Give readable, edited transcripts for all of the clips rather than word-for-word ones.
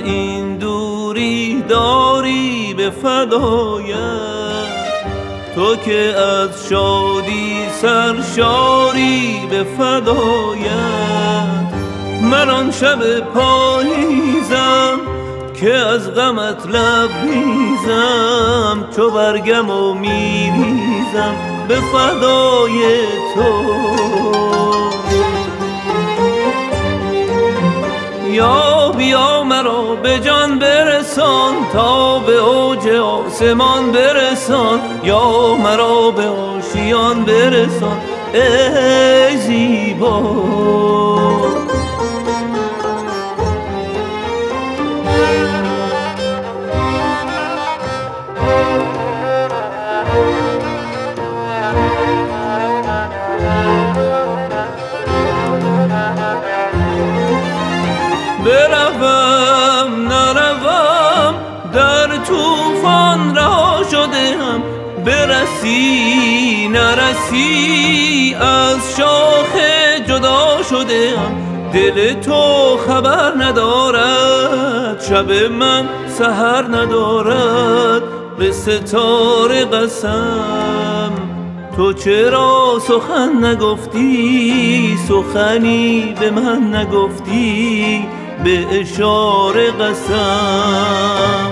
این دوری داری به فدایت، تو که از شادی سرشاری به فدایت. من آن شب پاییزم که از غمت لبریزم، چو برگم و میریزم به فدای تو. یا بیا مرا به جان برسان، تا به اوج آسمان برسان، یا مرا به آشیان برسان ای زیبا. بروم نروم در طوفان رها شدم، برسی نرسی از شاخ جدا شدم. دل تو خبر ندارد شب من سحر ندارد، به ستاره قسم تو چرا سخن نگفتی، سخنی به من نگفتی به اشاره قسم.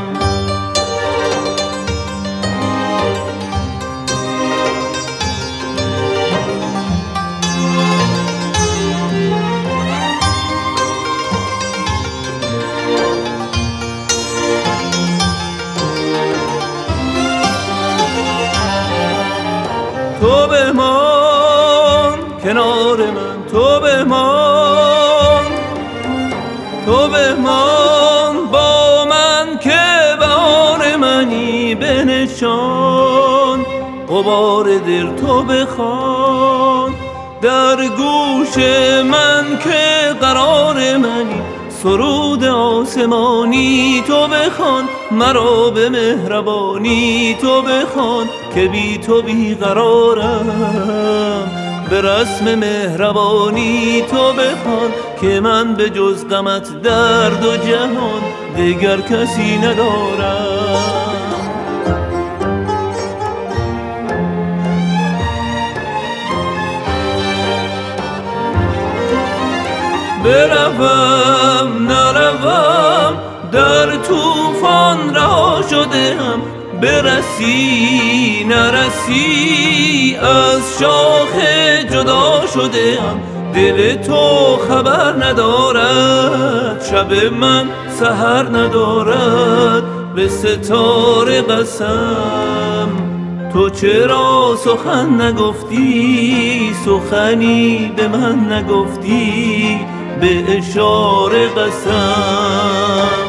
تو بمان کنار من، تو بمان، تو بمان با من که بهار منی بنشان. غبار دل تو بخوان در گوش من که قرار منی، سرود آسمانی تو بخوان مرا به مهربانی تو بخوان، که بی تو بیقرارم به رسم مهربانی تو بخوان، که من به جز غمت در دو جهان دیگر کسی ندارم. بروم نروم در طوفان رها شدم، برسی نرسی از شاخ جدا شدم. دل تو خبر ندارد شب من سحر ندارد، به ستاره قسم تو چرا سخن نگفتی، سخنی به من نگفتی به اشاره قسم.